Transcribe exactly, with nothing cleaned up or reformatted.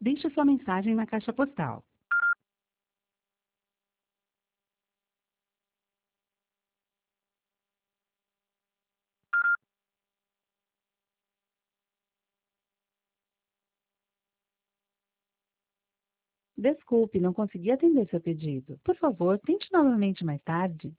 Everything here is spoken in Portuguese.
Deixe sua mensagem na caixa postal. Desculpe, não consegui atender seu pedido. Por favor, tente novamente mais tarde.